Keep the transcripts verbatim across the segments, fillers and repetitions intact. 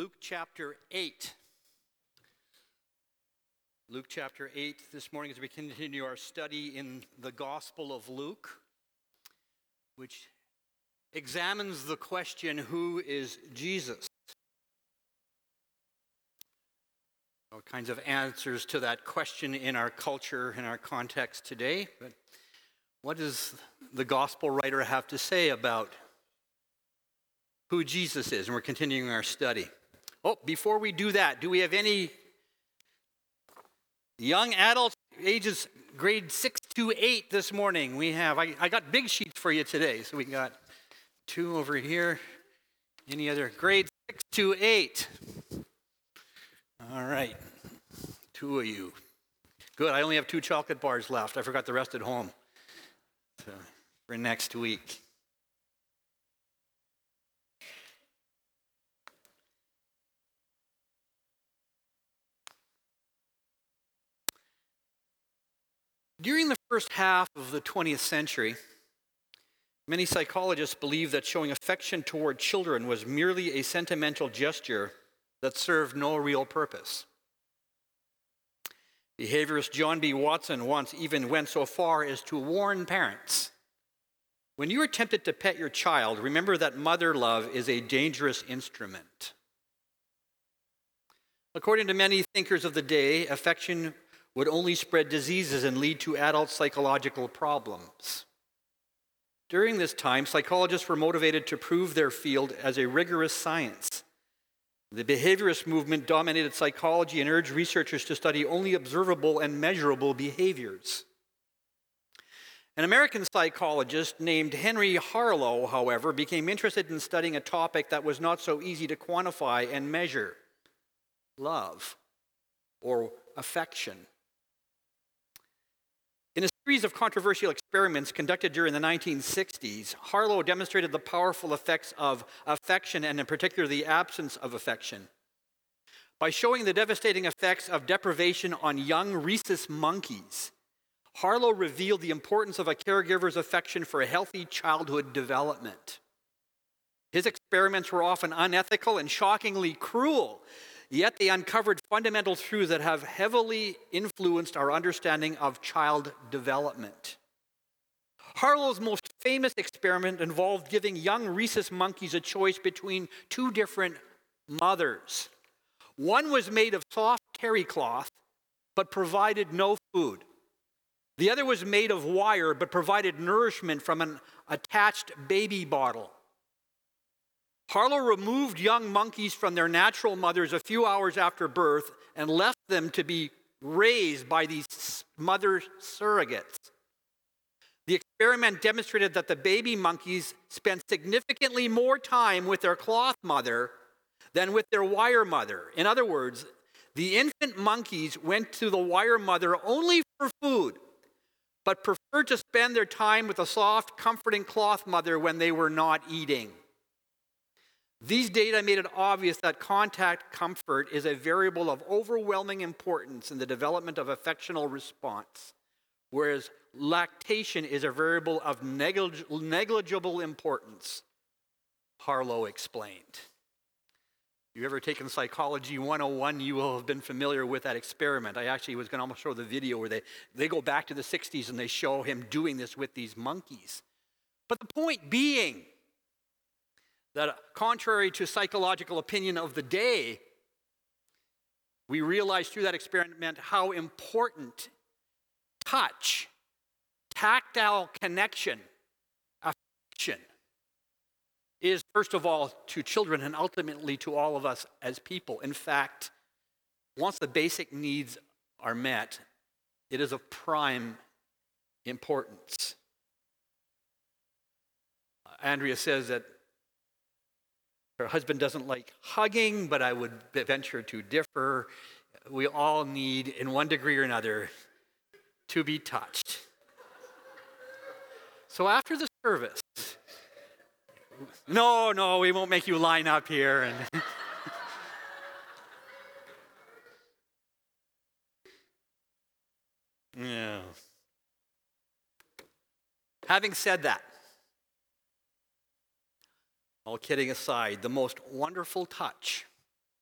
Luke chapter eight. Luke chapter eight this morning as we continue our study in the Gospel of Luke, which examines the question, who is Jesus? All kinds of answers to that question in our culture, in our context today. But what does the Gospel writer have to say about who Jesus is? And we're continuing our study. Oh, before we do that, do we have any young adults ages grade six to eight this morning? We have. I, I got big sheets for you today. So we got two over here. Any other grade six to eight? All right. Two of you. Good. I only have two chocolate bars left. I forgot the rest at home. So for next week. During the first half of the twentieth century, many psychologists believed that showing affection toward children was merely a sentimental gesture that served no real purpose. Behaviorist John B. Watson once even went so far as to warn parents, when you are tempted to pet your child, remember that mother love is a dangerous instrument. According to many thinkers of the day, affection would only spread diseases and lead to adult psychological problems. During this time, psychologists were motivated to prove their field as a rigorous science. The behaviorist movement dominated psychology and urged researchers to study only observable and measurable behaviors. An American psychologist named Henry Harlow, however, became interested in studying a topic that was not so easy to quantify and measure: love or affection. In a series of controversial experiments conducted during the nineteen sixties, Harlow demonstrated the powerful effects of affection, and in particular the absence of affection, by showing the devastating effects of deprivation on young rhesus monkeys. Harlow revealed the importance of a caregiver's affection for a healthy childhood development. His experiments were often unethical and shockingly cruel, yet they uncovered fundamental truths that have heavily influenced our understanding of child development. Harlow's most famous experiment involved giving young rhesus monkeys a choice between two different mothers. One was made of soft terry cloth, but provided no food. The other was made of wire, but provided nourishment from an attached baby bottle. Harlow removed young monkeys from their natural mothers a few hours after birth and left them to be raised by these mother surrogates. The experiment demonstrated that the baby monkeys spent significantly more time with their cloth mother than with their wire mother. In other words, the infant monkeys went to the wire mother only for food, but preferred to spend their time with a soft, comforting cloth mother when they were not eating. These data made it obvious that contact comfort is a variable of overwhelming importance in the development of affectional response, whereas lactation is a variable of neglig- negligible importance, Harlow explained. If you've ever taken Psychology one oh one, you will have been familiar with that experiment. I actually was going to almost show the video where they, they go back to the sixties and they show him doing this with these monkeys. But the point being that, contrary to psychological opinion of the day, we realized through that experiment how important touch, tactile connection, affection is, first of all, to children and ultimately to all of us as people. In fact, once the basic needs are met, it is of prime importance. Andrea says that her husband doesn't like hugging, but I would venture to differ. We all need, in one degree or another, to be touched. So after the service, no, no, we won't make you line up here. And yeah. Having said that, all kidding aside, the most wonderful touch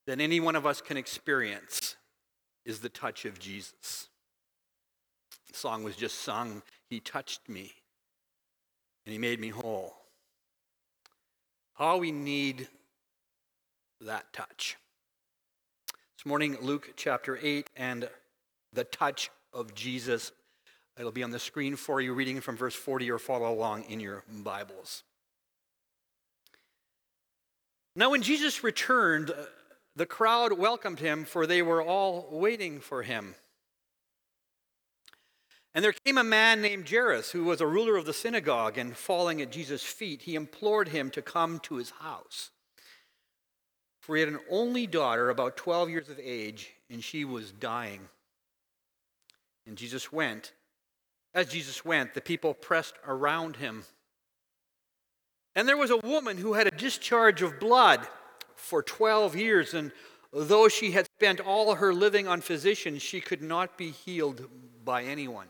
that any one of us can experience is the touch of Jesus. The song was just sung, He touched me, and He made me whole. How we need that touch. This morning, Luke chapter eight and the touch of Jesus. It'll be on the screen for you, reading from verse forty, or follow along in your Bibles. Now when Jesus returned, the crowd welcomed him, for they were all waiting for him. And there came a man named Jairus, who was a ruler of the synagogue, and falling at Jesus' feet, he implored him to come to his house. For he had an only daughter, about twelve years of age, and she was dying. And Jesus went. As Jesus went, the people pressed around him. And there was a woman who had a discharge of blood for twelve years, and though she had spent all her living on physicians, she could not be healed by anyone.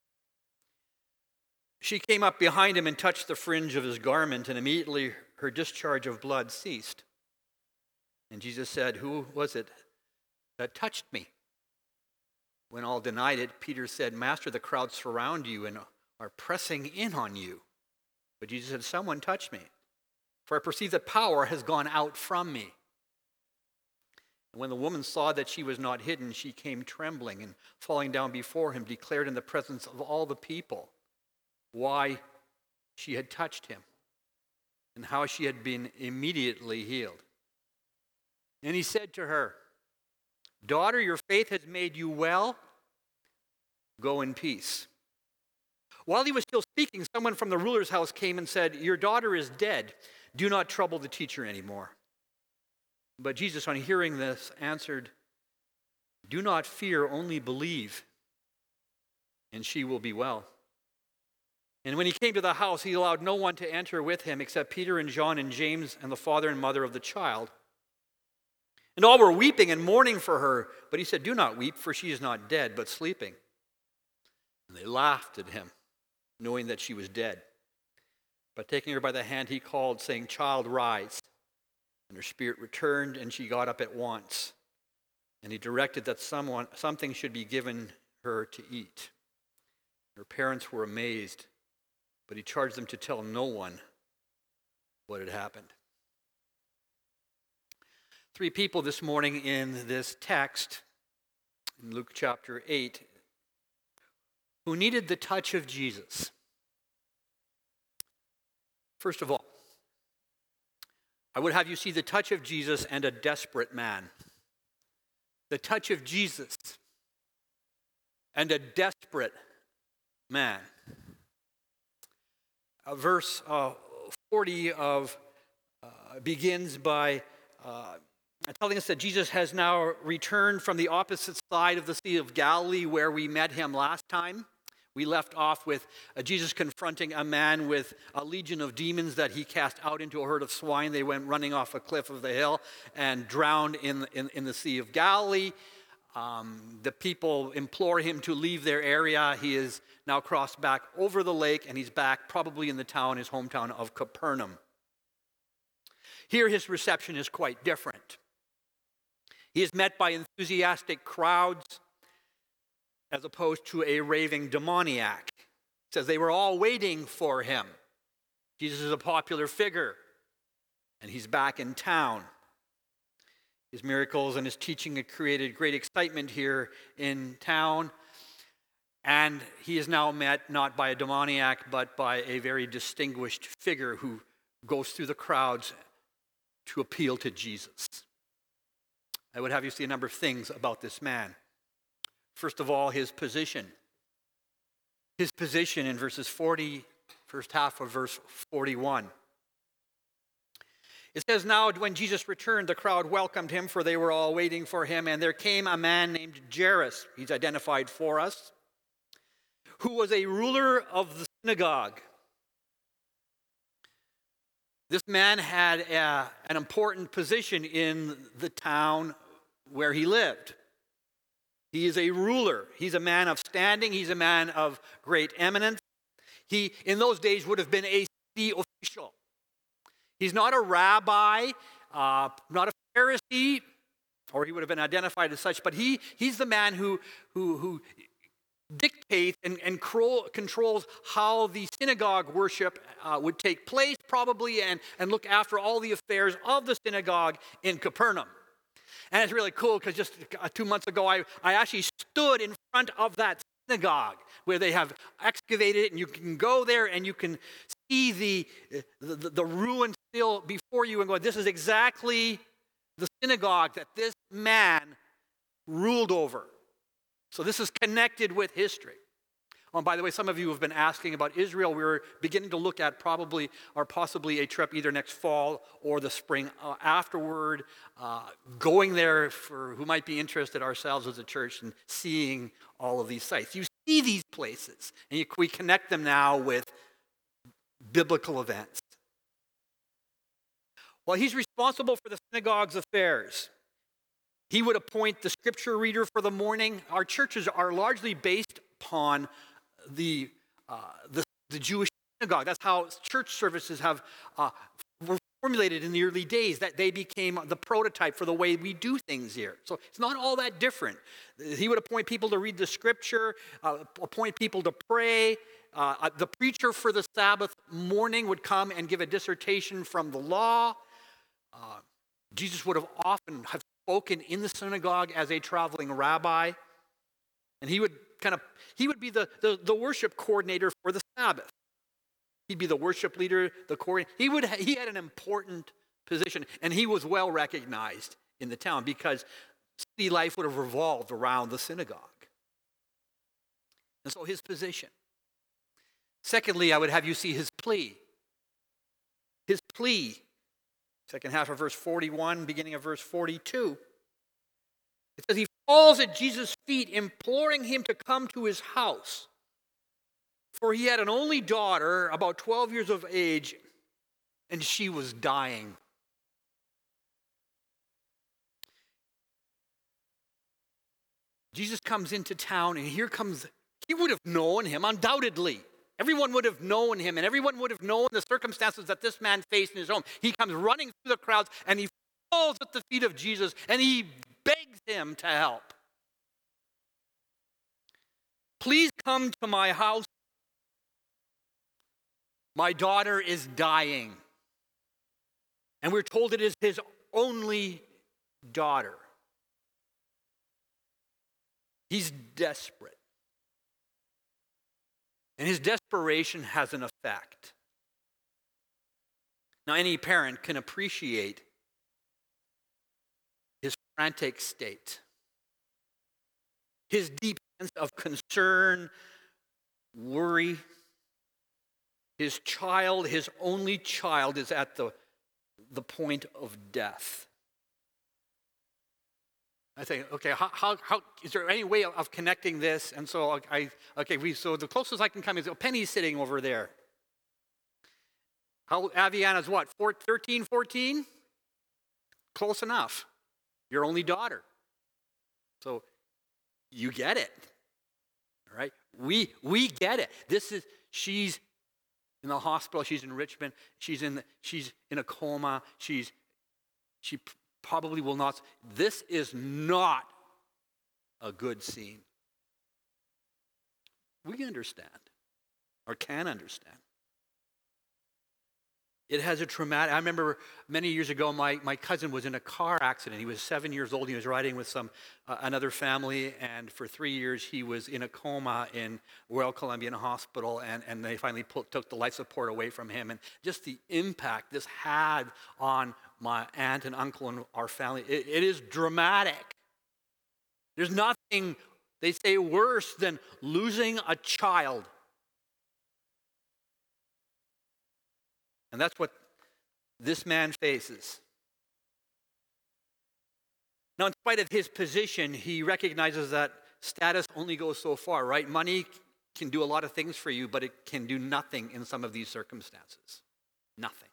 She came up behind him and touched the fringe of his garment, and immediately her discharge of blood ceased. And Jesus said, "Who was it that touched me?" When all denied it, Peter said, "Master, the crowd surround you and are pressing in on you." But Jesus said, "Someone touched me, for I perceive that power has gone out from me." And when the woman saw that she was not hidden, she came trembling and falling down before him, declared in the presence of all the people why she had touched him and how she had been immediately healed. And he said to her, "Daughter, your faith has made you well. Go in peace." While he was still speaking, someone from the ruler's house came and said, "Your daughter is dead. Do not trouble the teacher anymore." But Jesus, on hearing this, answered, "Do not fear, only believe, and she will be well." And when he came to the house, he allowed no one to enter with him except Peter and John and James and the father and mother of the child. And all were weeping and mourning for her. But he said, "Do not weep, for she is not dead, but sleeping." And they laughed at him, knowing that she was dead. But taking her by the hand, he called, saying, "Child, rise." And her spirit returned, and she got up at once. And he directed that someone, something should be given her to eat. Her parents were amazed, but he charged them to tell no one what had happened. Three people this morning in this text, in Luke chapter eight, who needed the touch of Jesus. First of all, I would have you see the touch of Jesus and a desperate man. The touch of Jesus and a desperate man. Uh, verse uh, forty of uh, begins by uh, telling us that Jesus has now returned from the opposite side of the Sea of Galilee, where we met him last time. We left off with uh, Jesus confronting a man with a legion of demons that he cast out into a herd of swine. They went running off a cliff of the hill and drowned in, in, in the Sea of Galilee. Um, the people implore him to leave their area. He is now crossed back over the lake, and he's back probably in the town, his hometown of Capernaum. Here his reception is quite different. He is met by enthusiastic crowds as opposed to a raving demoniac. It says they were all waiting for him. Jesus is a popular figure, and he's back in town. His miracles and his teaching had created great excitement here in town, and he is now met not by a demoniac, but by a very distinguished figure who goes through the crowds to appeal to Jesus. I would have you see a number of things about this man. First of all, his position. His position in verses forty, first half of verse forty-one. It says, "Now when Jesus returned, the crowd welcomed him, for they were all waiting for him. And there came a man named Jairus," he's identified for us, "who was a ruler of the synagogue." This man had a, an important position in the town where he lived. He is a ruler. He's a man of standing. He's a man of great eminence. He, in those days, would have been a city official. He's not a rabbi, uh, not a Pharisee, or he would have been identified as such. But he, he's the man who, who, who dictates and, and cro- controls how the synagogue worship uh, would take place, probably, and, and look after all the affairs of the synagogue in Capernaum. And it's really cool because just uh, two months ago, I, I actually stood in front of that synagogue where they have excavated it, and you can go there and you can see the, the, the ruin still before you and go, this is exactly the synagogue that this man ruled over. So this is connected with history. Oh, and by the way, some of you have been asking about Israel. We're beginning to look at probably or possibly a trip either next fall or the spring uh, afterward, uh, going there for who might be interested, ourselves as a church, and seeing all of these sites. You see these places, and you, we connect them now with biblical events. Well, he's responsible for the synagogue's affairs. He would appoint the scripture reader for the morning. Our churches are largely based upon the, uh, the, the Jewish synagogue. That's how church services have uh, were formulated in the early days, that they became the prototype for the way we do things here. So it's not all that different. He would appoint people to read the scripture, uh, appoint people to pray. Uh, the preacher for the Sabbath morning would come and give a dissertation from the law. Uh, Jesus would have often have spoken in the synagogue as a traveling rabbi, and he would kind of he would be the, the, the worship coordinator for the Sabbath. He'd be the worship leader, the coordinator. He would he had an important position, and he was well recognized in the town because city life would have revolved around the synagogue. And so his position. Secondly, I would have you see his plea. His plea. Second half of verse forty-one, beginning of verse forty-two. It says he falls at Jesus' feet, imploring him to come to his house. For he had an only daughter, about twelve years of age, and she was dying. Jesus comes into town, and here comes, he would have known him, undoubtedly. Everyone would have known him, and everyone would have known the circumstances that this man faced in his home. He comes running through the crowds, and he falls at the feet of Jesus, and he begs him to help. Please come to my house. My daughter is dying. And we're told it is his only daughter. He's desperate. And his desperation has an effect. Now, any parent can appreciate his frantic state, his deep sense of concern, worry. His child, his only child, is at the, the point of death. I think, okay, how, how, how is there any way of connecting this? And so I, okay, we so the closest I can come is oh, Penny's sitting over there. How Aviana's what? Four, thirteen, fourteen? Close enough. Your only daughter. So you get it. All right? We we get it. This is she's in the hospital, she's in Richmond, she's in the, she's in a coma, she's she probably will not. This is not a good scene. We understand, or can understand. It has a traumatic, I remember many years ago, my, my cousin was in a car accident. He was seven years old. He was riding with some uh, another family, and for three years he was in a coma in Royal Columbian Hospital, and, and they finally put, took the life support away from him. And just the impact this had on my aunt and uncle and our family, it, it is dramatic. There's nothing, they say, worse than losing a child. And that's what this man faces. Now, in spite of his position, he recognizes that status only goes so far, right? Money can do a lot of things for you, but it can do nothing in some of these circumstances. Nothing.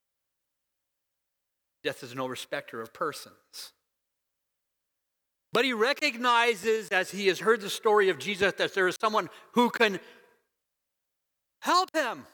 Death is no respecter of persons. But he recognizes, as he has heard the story of Jesus, that there is someone who can help him.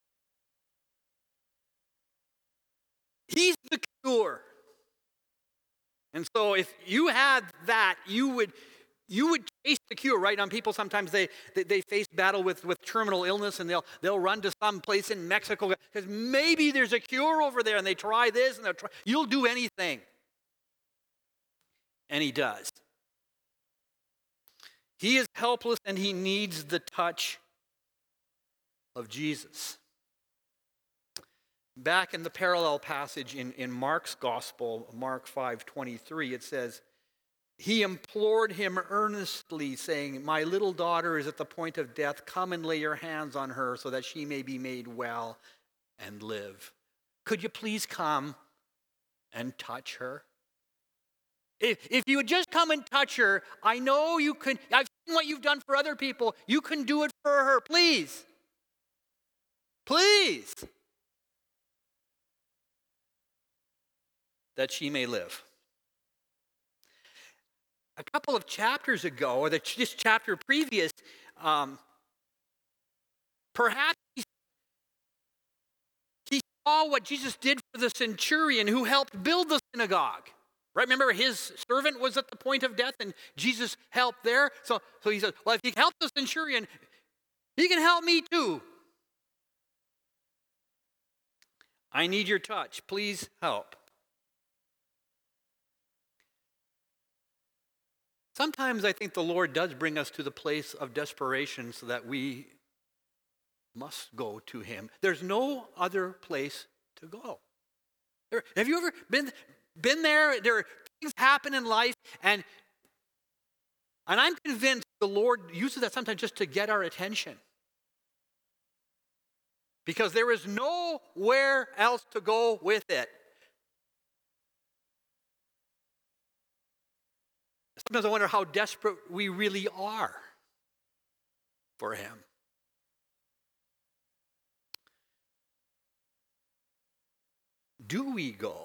He's the cure. And so if you had that, you would you would chase the cure, right? On people, sometimes they, they, they face battle with, with terminal illness, and they'll they'll run to some place in Mexico because maybe there's a cure over there, and they try this, and they'll try. You'll do anything. And he does. He is helpless, and he needs the touch of Jesus. Back in the parallel passage in, in Mark's gospel, Mark five twenty-three, it says, he implored him earnestly, saying, my little daughter is at the point of death. Come and lay your hands on her so that she may be made well and live. Could you please come and touch her? If, if you would just come and touch her, I know you can. I've seen what you've done for other people. You can do it for her. Please. Please. That she may live. A couple of chapters ago, or the, this chapter previous, um, perhaps he, he saw what Jesus did for the centurion who helped build the synagogue. Right? Remember, his servant was at the point of death, and Jesus helped there. So, so he said, well, if he helped the centurion, he can help me too. I need your touch. Please help. Sometimes I think the Lord does bring us to the place of desperation so that we must go to him. There's no other place to go. There, have you ever been, been there? There are things happen in life, and, and I'm convinced the Lord uses that sometimes just to get our attention. Because there is nowhere else to go with it. Sometimes I wonder how desperate we really are for him. Do we go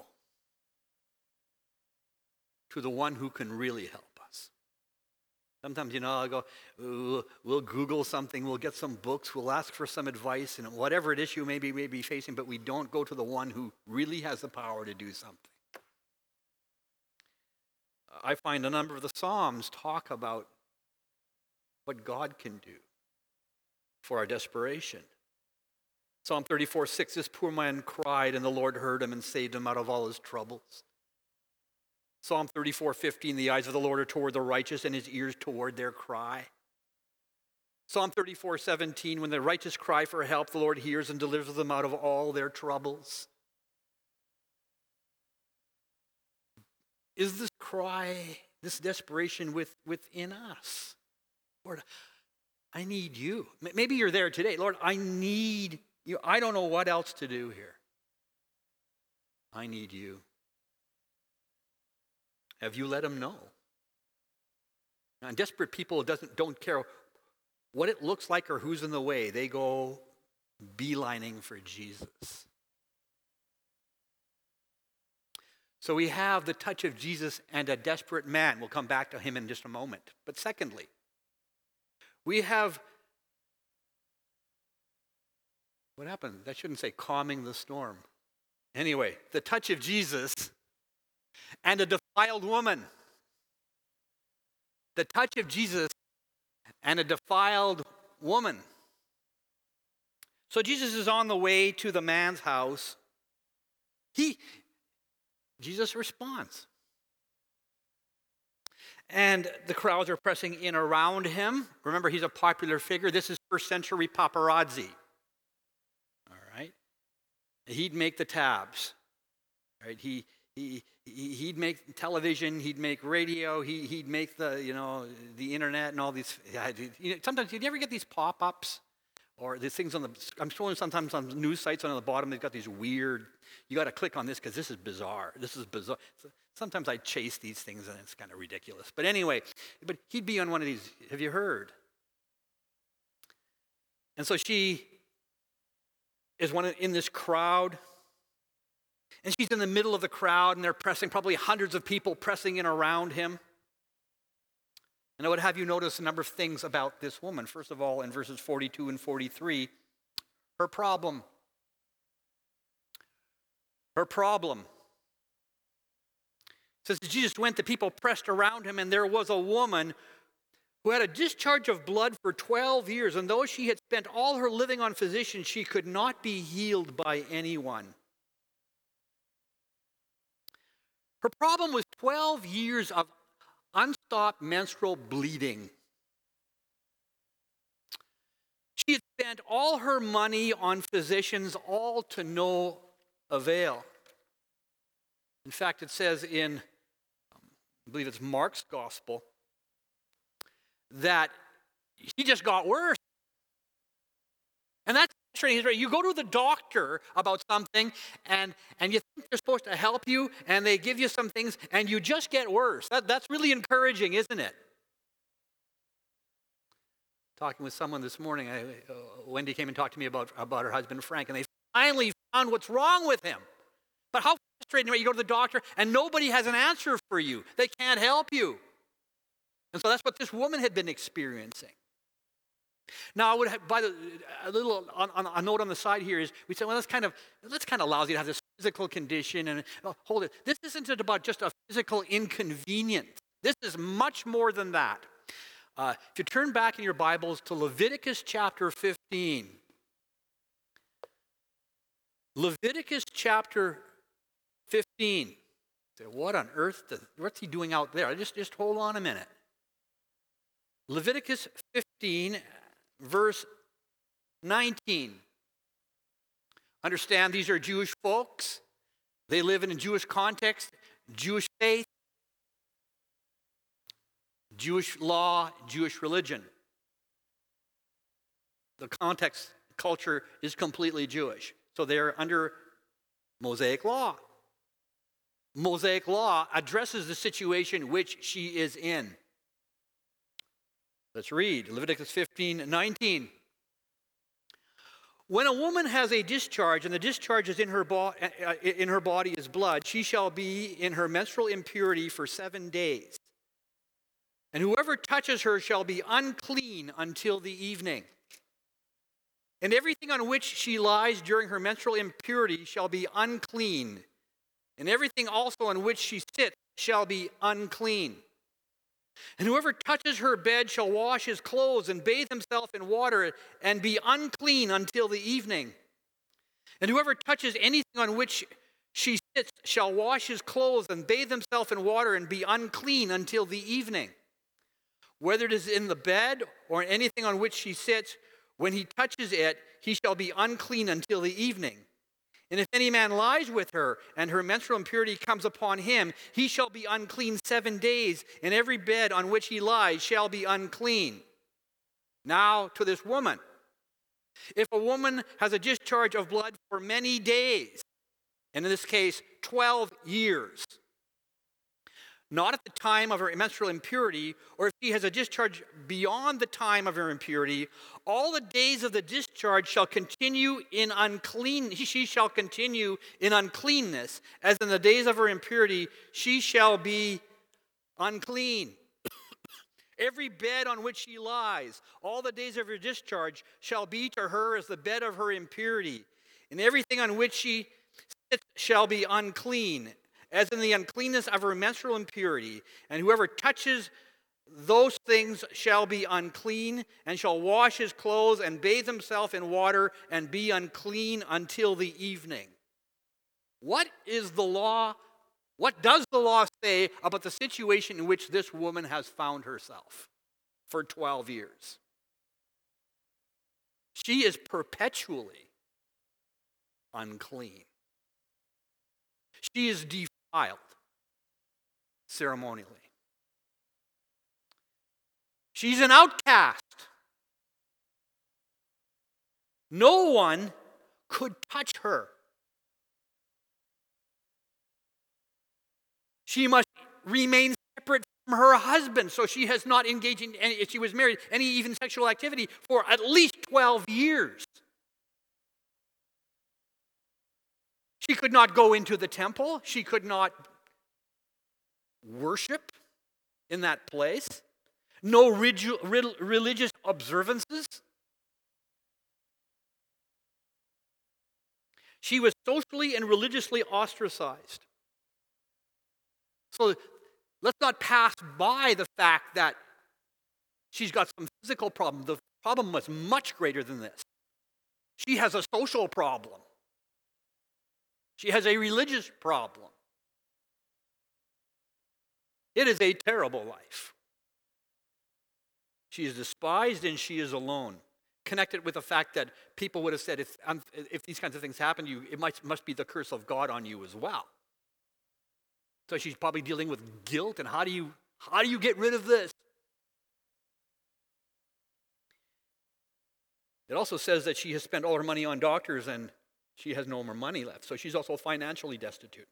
to the one who can really help us? Sometimes, you know, I'll go, we'll, we'll Google something, we'll get some books, we'll ask for some advice, and whatever it is you may be, may be facing, but we don't go to the one who really has the power to do something. I find a number of the Psalms talk about what God can do for our desperation. Psalm thirty-four six, this poor man cried, and the Lord heard him and saved him out of all his troubles. Psalm thirty-four fifteen, the eyes of the Lord are toward the righteous, and his ears toward their cry. Psalm thirty-four seventeen, when the righteous cry for help, the Lord hears and delivers them out of all their troubles. Is this cry, this desperation with, within us? Lord, I need you. Maybe you're there today. Lord, I need you. I don't know what else to do here. I need you. Have you let him know? Now, desperate people doesn't, don't care what it looks like or who's in the way. They go beelining for Jesus. So we have the touch of Jesus and a desperate man. We'll come back to him in just a moment. But secondly, we have, what happened? That shouldn't say calming the storm. Anyway, the touch of Jesus and a defiled woman. The touch of Jesus and a defiled woman. So Jesus is on the way to the man's house. He... Jesus responds. And the crowds are pressing in around him. Remember, he's a popular figure. This is first century paparazzi. All right? He'd make the tabs. Right? He, he, he'd make television. He'd make radio. He, he'd make the, you know, the internet and all these. You know, sometimes, did you ever get these pop-ups? Or these things on the, I'm showing sometimes on news sites on the bottom, they've got these weird, you got to click on this because this is bizarre. This is bizarre. Sometimes I chase these things and it's kind of ridiculous. But anyway, but he'd be on one of these, have you heard? And so she is one in this crowd. And she's in the middle of the crowd and they're pressing, probably hundreds of people pressing in around him. And I would have you notice a number of things about this woman. First of all, in verses forty-two and forty-three, her problem. Her problem. says that Jesus went, the people pressed around him, and there was a woman who had a discharge of blood for twelve years, and though she had spent all her living on physicians, she could not be healed by anyone. Her problem was twelve years of unstopped menstrual bleeding. She had spent all her money on physicians, all to no avail. In fact, it says in, I believe it's Mark's gospel, that she just got worse. And that's frustrating. You go to the doctor about something, and, and you think they're supposed to help you, and they give you some things, and you just get worse. That, that's really encouraging, isn't it? Talking with someone this morning, I, uh, Wendy came and talked to me about, about her husband, Frank, and they finally found what's wrong with him. But how frustrating, right? You go to the doctor, and nobody has an answer for you. They can't help you. And so that's what this woman had been experiencing. Now, I would have, by the a little on, on, a note on the side here is we say, well, that's kind of that's kind of lousy to have this physical condition. And oh, hold it, this isn't about just a physical inconvenience. This is much more than that. Uh, if you turn back in your Bibles to Leviticus chapter fifteen, Leviticus chapter fifteen. Say, what on earth? Does, what's he doing out there? Just just hold on a minute. Leviticus fifteen, verse nineteen. Understand, these are Jewish folks. They live in a Jewish context, Jewish faith, Jewish law, Jewish religion. The context, culture is completely Jewish. So they're under Mosaic law. Mosaic law addresses the situation which she is in. Let's read Leviticus fifteen nineteen. When a woman has a discharge, and the discharge is in her, bo- in her body is blood, she shall be in her menstrual impurity for seven days. And whoever touches her shall be unclean until the evening. And everything on which she lies during her menstrual impurity shall be unclean. And everything also on which she sits shall be unclean. And whoever touches her bed shall wash his clothes and bathe himself in water and be unclean until the evening. And whoever touches anything on which she sits shall wash his clothes and bathe himself in water and be unclean until the evening. Whether it is in the bed or anything on which she sits, when he touches it, he shall be unclean until the evening. And if any man lies with her, and her menstrual impurity comes upon him, he shall be unclean seven days, and every bed on which he lies shall be unclean. Now to this woman. If a woman has a discharge of blood for many days, and in this case, twelve years, not at the time of her menstrual impurity, or if she has a discharge beyond the time of her impurity, all the days of the discharge shall continue in unclean. She shall continue in uncleanness, as in the days of her impurity, she shall be unclean. Every bed on which she lies, all the days of her discharge, shall be to her as the bed of her impurity, and everything on which she sits shall be unclean, as in the uncleanness of her menstrual impurity. And whoever touches those things shall be unclean, and shall wash his clothes and bathe himself in water and be unclean until the evening. What is the law? What does the law say about the situation in which this woman has found herself for twelve years? She is perpetually unclean. She is defiled ceremonially. She's an outcast. No one could touch her. She must remain separate from her husband, so she has not engaged in any, if she was married, any even sexual activity for at least twelve years. She could not go into the temple. She could not worship in that place. No regu- religious observances. She was socially and religiously ostracized. So let's not pass by the fact that she's got some physical problem. The problem was much greater than this. She has a social problem. She has a religious problem. It is a terrible life. She is despised and she is alone. Connected with the fact that people would have said, if, um, if these kinds of things happen to you, it might, must be the curse of God on you as well. So she's probably dealing with guilt, and how do you, how do you get rid of this? It also says that she has spent all her money on doctors and she has no more money left. So she's also financially destitute.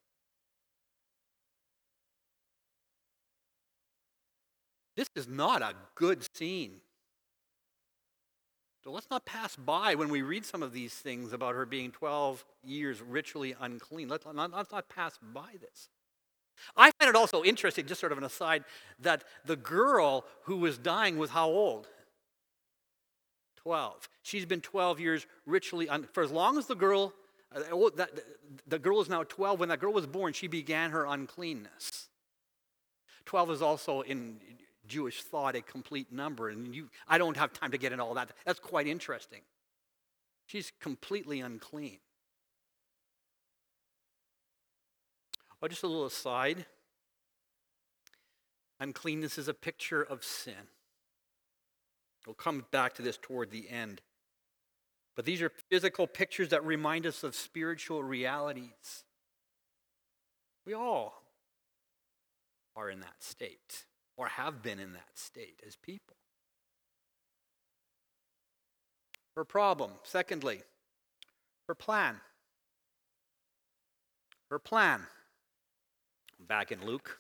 This is not a good scene. So let's not pass by when we read some of these things about her being twelve years ritually unclean. Let's not, let's not pass by this. I find it also interesting, just sort of an aside, that the girl who was dying was how old? twelve. She's been twelve years ritually, un- for as long as the girl, uh, oh, that, the girl is now twelve. When that girl was born, she began her uncleanness. twelve is also in Jewish thought a complete number, and you, I don't have time to get into all that. That's quite interesting. She's completely unclean. Oh, just a little aside. Uncleanness is a picture of sin. We'll come back to this toward the end. But these are physical pictures that remind us of spiritual realities. We all are in that state, or have been in that state as people. Her problem, secondly, her plan. Her plan. Back in Luke.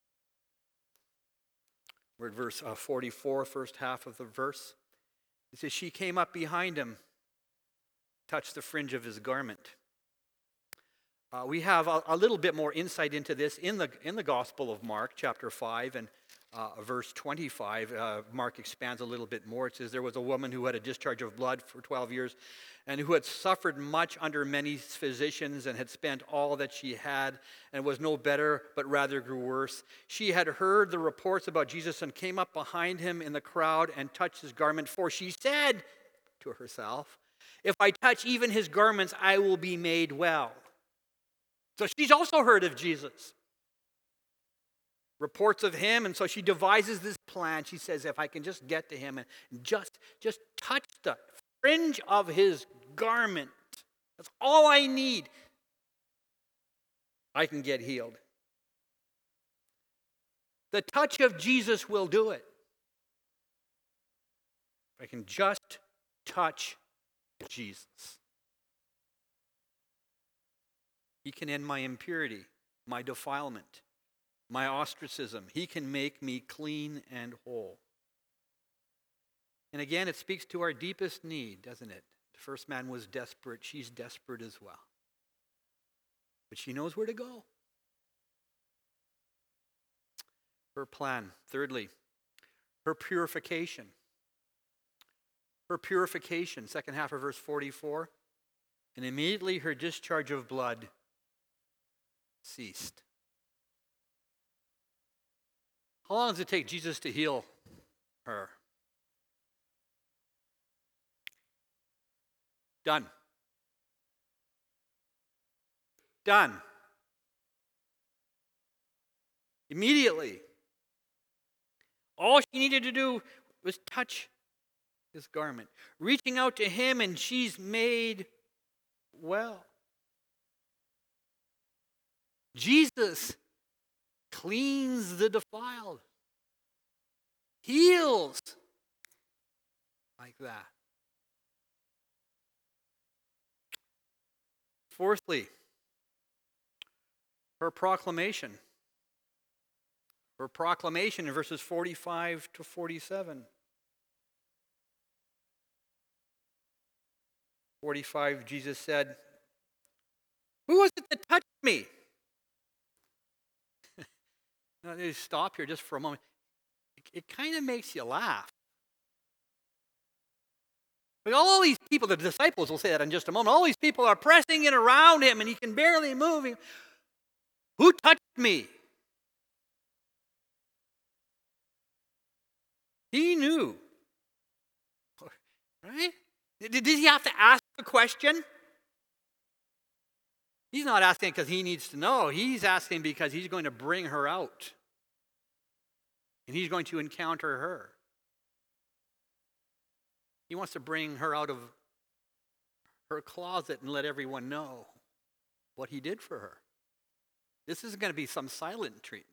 We're at verse uh, forty-four, first half of the verse. It says, she came up behind him, touched the fringe of his garment. Uh, we have a, a little bit more insight into this in the in the Gospel of Mark, chapter five, and uh, verse twenty-five. Uh, Mark expands a little bit more. It says, there was a woman who had a discharge of blood for twelve years, and who had suffered much under many physicians, and had spent all that she had, and was no better, but rather grew worse. She had heard the reports about Jesus, and came up behind him in the crowd, and touched his garment. For she said to herself, if I touch even his garments, I will be made well. So she's also heard of Jesus. Reports of him, and so she devises this plan. She says, if I can just get to him and just, just touch the fringe of his garment, that's all I need, I can get healed. The touch of Jesus will do it. If I can just touch Jesus, he can end my impurity, my defilement, my ostracism. He can make me clean and whole. And again, it speaks to our deepest need, doesn't it? The first man was desperate. She's desperate as well. But she knows where to go. Her plan. Thirdly, her purification. Her purification. Second half of verse forty-four. And immediately her discharge of blood ceased. How long does it take Jesus to heal her? Done. Done. Immediately. All she needed to do was touch his garment. Reaching out to him, and she's made well. Jesus cleans the defiled. Heals like that. Fourthly, her proclamation. Her proclamation in verses forty-five to forty-seven. forty-five, Jesus said, who was it that touched me? Now, let me stop here just for a moment. It, it kind of makes you laugh. Like all these people, the disciples will say that in just a moment. All these people are pressing in around him, and he can barely move. Who touched me? He knew. Right? Did, did he have to ask the question? He's not asking because he needs to know. He's asking because he's going to bring her out. And he's going to encounter her. He wants to bring her out of her closet and let everyone know what he did for her. This isn't going to be some silent treatment.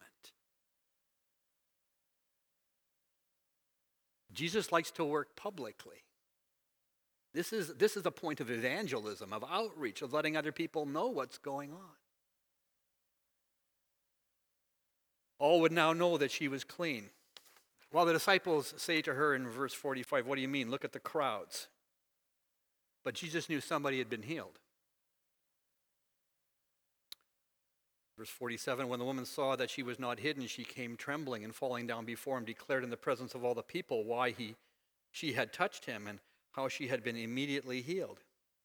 Jesus likes to work publicly. This is, this is a point of evangelism, of outreach, of letting other people know what's going on. All would now know that she was clean. While the disciples say to her in verse forty-five, what do you mean? Look at the crowds. But Jesus knew somebody had been healed. Verse forty-seven, when the woman saw that she was not hidden, she came trembling and falling down before him, declared in the presence of all the people why he, she had touched him and how she had been immediately healed.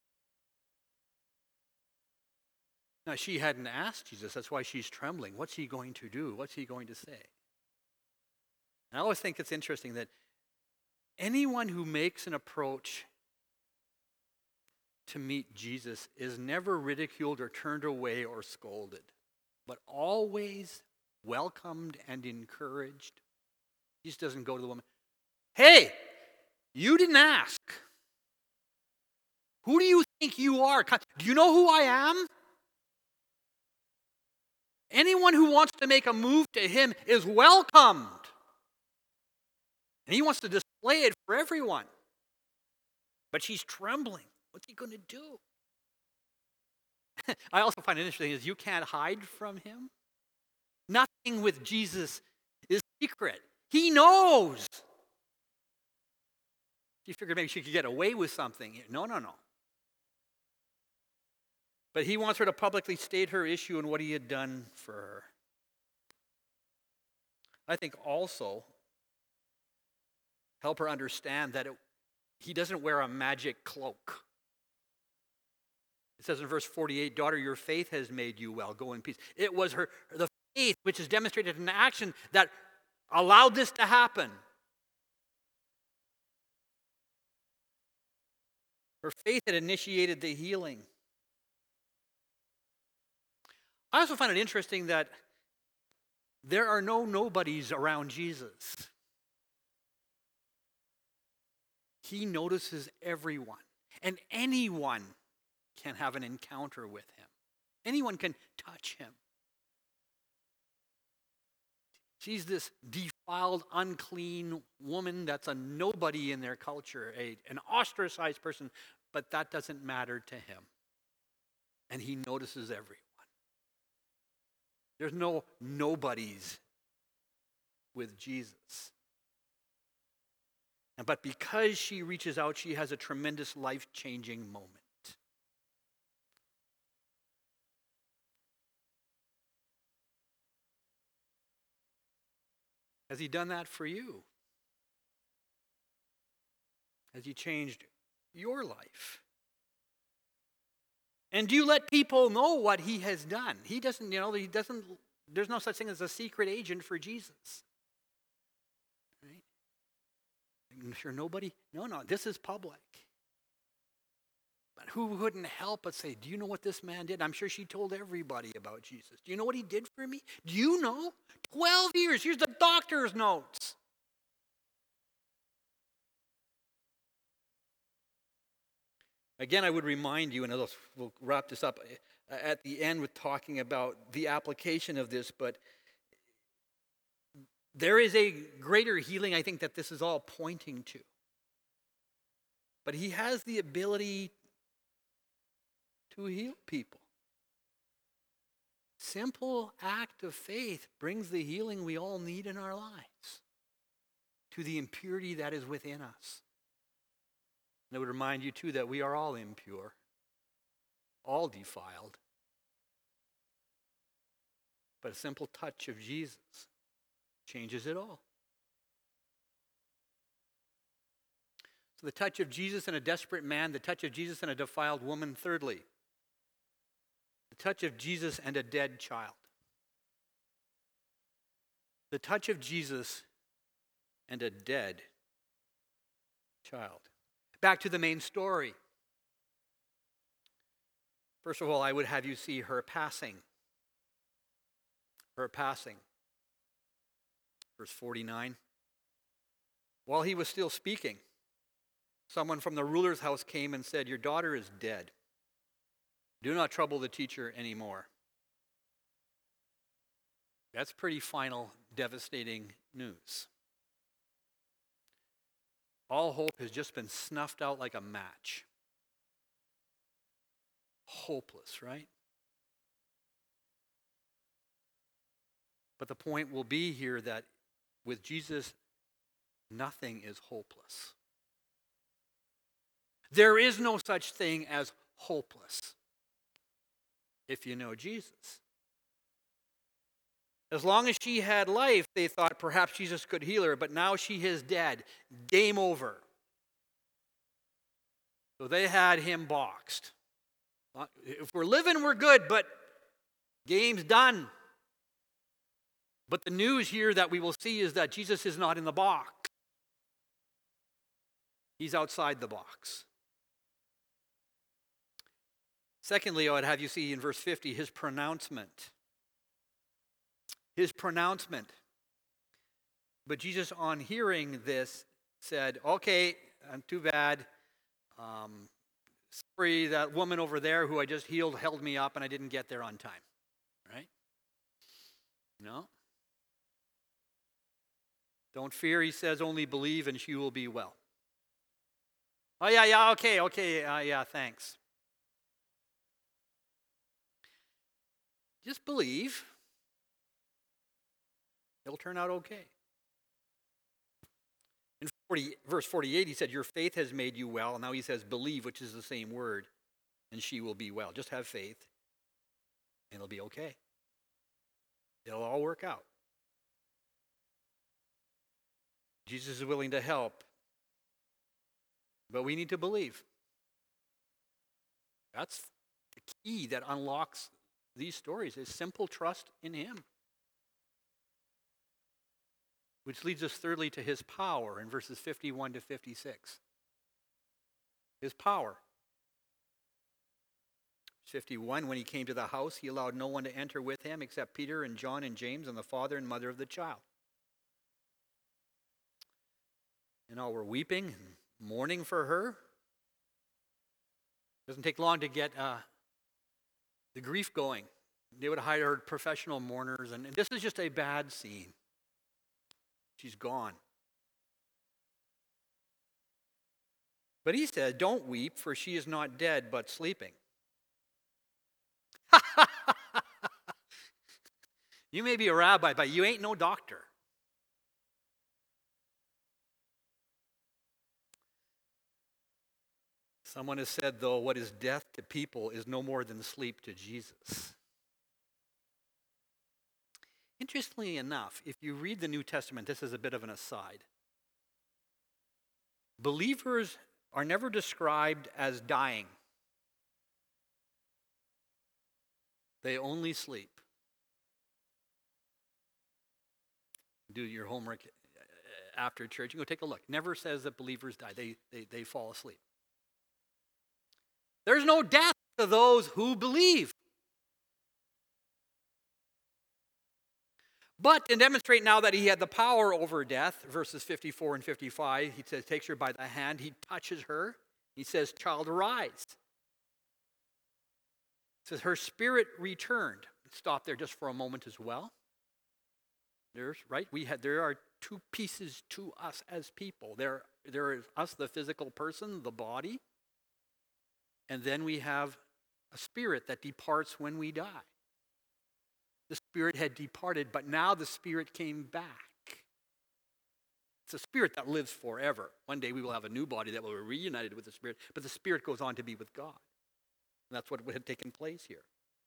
Now, she hadn't asked Jesus. That's why she's trembling. What's he going to do? What's he going to say? And I always think it's interesting that anyone who makes an approach to meet Jesus is never ridiculed or turned away or scolded, but always welcomed and encouraged. He just doesn't go to the woman, hey, you didn't ask. Who do you think you are? Do you know who I am? Anyone who wants to make a move to him is welcomed. And he wants to display it for everyone. But she's trembling. What's he going to do? I also find it interesting is you can't hide from him. Nothing with Jesus is secret. He knows. She figured maybe she could get away with something. No, no, no. But he wants her to publicly state her issue and what he had done for her. I think also help her understand that it, he doesn't wear a magic cloak. It says in verse forty-eight, daughter, your faith has made you well. Go in peace. It was her the faith which is demonstrated in action that allowed this to happen. Her faith had initiated the healing. I also find it interesting that there are no nobodies around Jesus. He notices everyone, and anyone can have an encounter with him. Anyone can touch him. She's this defiled, unclean woman that's a nobody in their culture, a, an ostracized person, but that doesn't matter to him. And he notices everyone. There's no nobodies with Jesus. And but because she reaches out, she has a tremendous life-changing moment. Has he done that for you? Has he changed your life? And do you let people know what he has done? He doesn't, you know, he doesn't, there's no such thing as a secret agent for Jesus. Right? I'm sure nobody, no, no, this is public. But who wouldn't help but say, do you know what this man did? I'm sure she told everybody about Jesus. Do you know what he did for me? Do you know? twelve years, here's the doctor's notes. Again, I would remind you, and we'll wrap this up at the end with talking about the application of this, but there is a greater healing, I think, that this is all pointing to. But he has the ability to heal people. Simple act of faith brings the healing we all need in our lives to the impurity that is within us. And I would remind you, too, that we are all impure, all defiled. But a simple touch of Jesus changes it all. So the touch of Jesus in a desperate man, the touch of Jesus in a defiled woman. Thirdly, the touch of Jesus and a dead child. The touch of Jesus and a dead child. Back to the main story. First of all, I would have you see her passing. Her passing. Verse forty-nine. While he was still speaking, someone from the ruler's house came and said, "Your daughter is dead. Do not trouble the teacher anymore." That's pretty final, devastating news. All hope has just been snuffed out like a match. Hopeless, right? But the point will be here that with Jesus, nothing is hopeless. There is no such thing as hopeless if you know Jesus. As long as she had life, they thought perhaps Jesus could heal her, but now she is dead. Game over. So they had him boxed. If we're living, we're good, but game's done. But the news here that we will see is that Jesus is not in the box. He's outside the box. Secondly, I would have you see in verse fifty his pronouncement. His pronouncement. But Jesus, on hearing this, said, "Okay, I'm too bad. Um, sorry, that woman over there who I just healed held me up and I didn't get there on time." Right? No. Don't fear, he says, only believe and she will be well. Oh, yeah, yeah, okay, okay, uh, yeah, thanks. Just believe. It'll turn out okay. In forty, verse forty-eight, he said, "Your faith has made you well." Now he says, "Believe," which is the same word, "and she will be well." Just have faith, and it'll be okay. It'll all work out. Jesus is willing to help, but we need to believe. That's the key that unlocks these stories, is simple trust in him. Which leads us thirdly to his power in verses fifty-one to fifty-six. His power. fifty-one, when he came to the house, he allowed no one to enter with him except Peter and John and James and the father and mother of the child. And all were weeping and mourning for her. It doesn't take long to get uh, the grief going. They would hire professional mourners, and this is just a bad scene. She's gone. But he said, "Don't weep, for she is not dead, but sleeping." You may be a rabbi, but you ain't no doctor. Someone has said, though, what is death to people is no more than sleep to Jesus. Interestingly enough, if you read the New Testament, this is a bit of an aside. Believers are never described as dying. They only sleep. Do your homework after church. You go take a look. Never says that believers die. They, they, they fall asleep. There's no death to those who believe. But to demonstrate now that he had the power over death, verses fifty-four and fifty-five, he says, takes her by the hand, he touches her, he says, "Child, arise." It says, her spirit returned. Stop there just for a moment as well. There's, right, we had, there are two pieces to us as people. There, there is us, the physical person, the body, and then we have a spirit that departs when we die. The spirit had departed, but now the spirit came back. It's a spirit that lives forever. One day we will have a new body that will be reunited with the spirit, but the spirit goes on to be with God. And that's what had taken place here.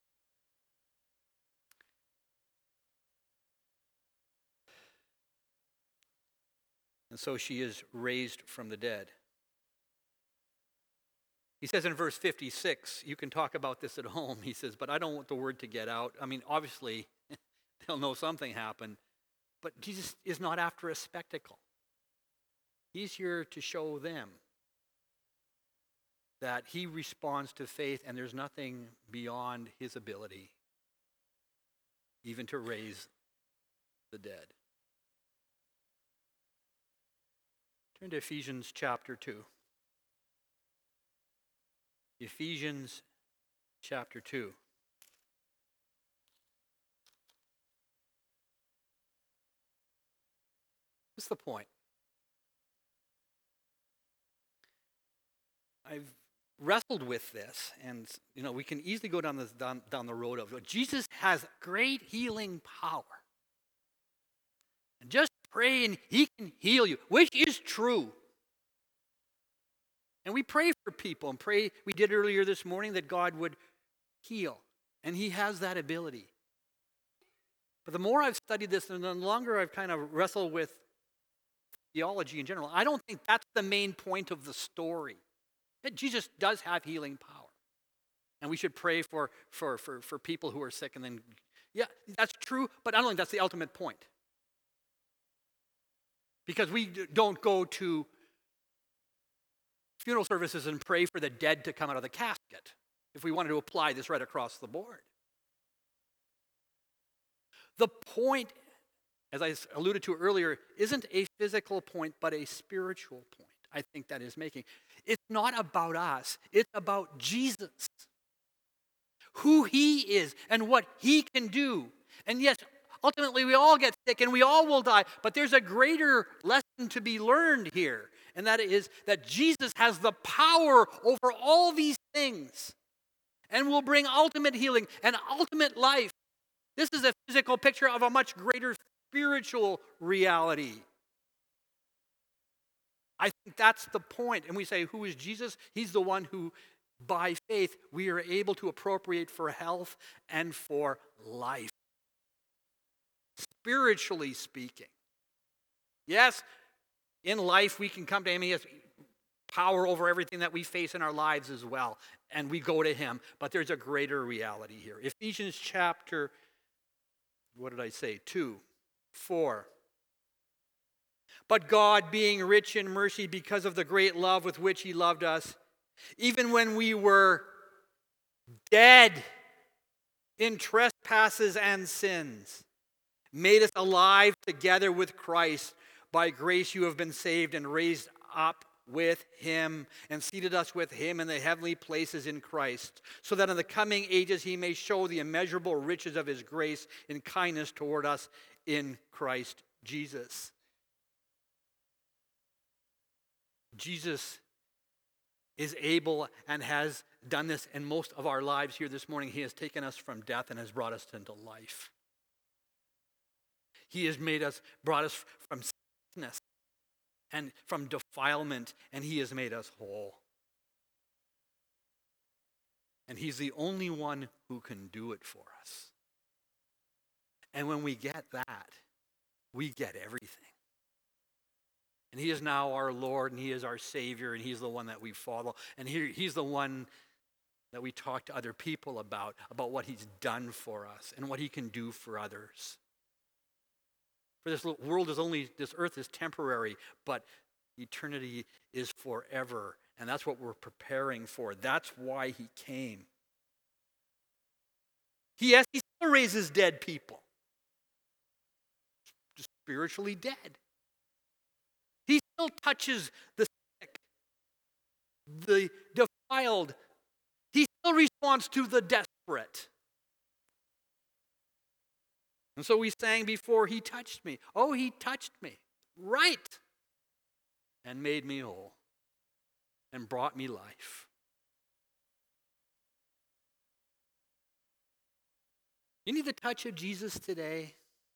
And so she is raised from the dead. He says in verse fifty-six, you can talk about this at home. He says, but I don't want the word to get out. I mean, obviously, they'll know something happened. But Jesus is not after a spectacle. He's here to show them that he responds to faith and there's nothing beyond his ability, even to raise the dead. Turn to Ephesians chapter two. Ephesians chapter two. What's the point? I've wrestled with this, and you know we can easily go down this down, down the road of Jesus has great healing power. And just pray and he can heal you, which is true. And we pray for people and pray, we did earlier this morning, that God would heal. And he has that ability. But the more I've studied this and the longer I've kind of wrestled with theology in general, I don't think that's the main point of the story. That Jesus does have healing power. And we should pray for, for, for, for people who are sick. And then, yeah, that's true, but I don't think that's the ultimate point. Because we don't go to funeral services and pray for the dead to come out of the casket, if we wanted to apply this right across the board. The point, as I alluded to earlier, isn't a physical point, but a spiritual point, I think that is making. It's not about us. It's about Jesus, who he is and what he can do. And yes, ultimately we all get sick and we all will die, but there's a greater lesson to be learned here, and that is that Jesus has the power over all these things and will bring ultimate healing and ultimate life. This is a physical picture of a much greater spiritual reality. I think that's the point. And we say, who is Jesus? He's the one who, by faith, we are able to appropriate for health and for life. Spiritually speaking. Yes, in life we can come to him. He has power over everything that we face in our lives as well. And we go to him. But there's a greater reality here. Ephesians chapter, what did I say? Two, four. But God, being rich in mercy because of the great love with which he loved us, even when we were dead in trespasses and sins, made us alive together with Christ. By grace you have been saved and raised up with him and seated us with him in the heavenly places in Christ, so that in the coming ages he may show the immeasurable riches of his grace and kindness toward us in Christ Jesus. Jesus is able and has done this in most of our lives here this morning. He has taken us from death and has brought us into life. He has made us, brought us from sickness and from defilement, and he has made us whole. And he's the only one who can do it for us. And when we get that, we get everything. And he is now our Lord, and he is our Savior, and he's the one that we follow. And he, he's the one that we talk to other people about, about what he's done for us and what he can do for others. For this world is only, this earth is temporary, but eternity is forever. And that's what we're preparing for. That's why he came. He, yes, he still raises dead people. Just spiritually dead. He still touches the sick, the defiled. He still responds to the desperate. And so we sang before, he touched me. Oh, he touched me. Right. And made me whole. And brought me life. You need the touch of Jesus today.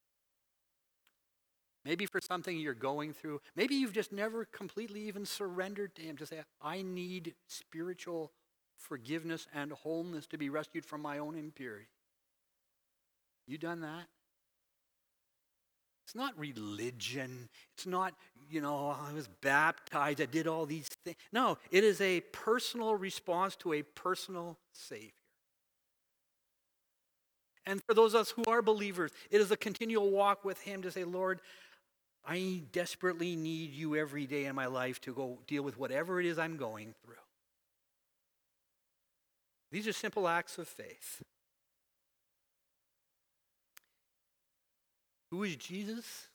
Maybe for something you're going through. Maybe you've just never completely even surrendered to him to say, I need spiritual forgiveness and wholeness to be rescued from my own impurity. You done that? It's not religion. It's not, you know, I was baptized, I did all these things. No, it is a personal response to a personal Savior. And for those of us who are believers, it is a continual walk with him to say, Lord, I desperately need you every day in my life to go deal with whatever it is I'm going through. These are simple acts of faith. Who is Jesus?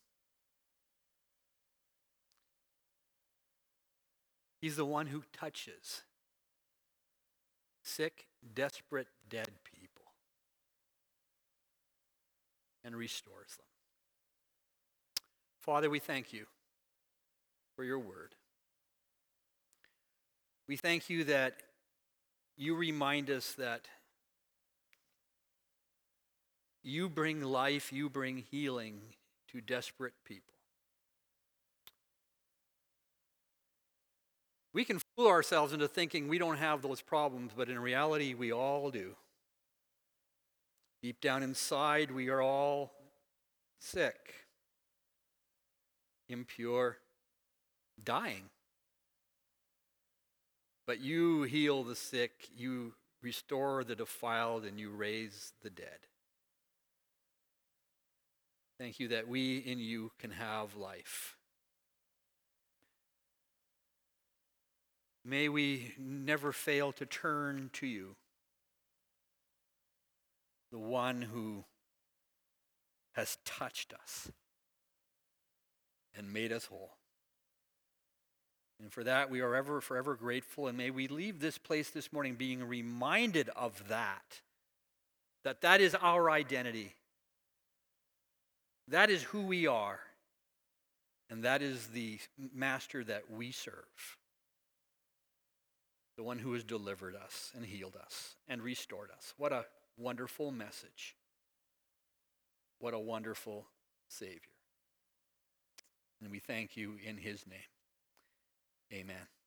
He's the one who touches sick, desperate, dead people and restores them. Father, we thank you for your word. We thank you that you remind us that you bring life, you bring healing to desperate people. We can fool ourselves into thinking we don't have those problems, but in reality, we all do. Deep down inside, we are all sick, impure, dying. But you heal the sick, you restore the defiled, and you raise the dead. Thank you that we in you can have life. May we never fail to turn to you, the one who has touched us and made us whole. And for that, we are ever forever grateful, and may we leave this place this morning being reminded of that, that that is our identity. That is who we are, and that is the master that we serve. The one who has delivered us and healed us and restored us. What a wonderful message. What a wonderful Savior. And we thank you in his name. Amen.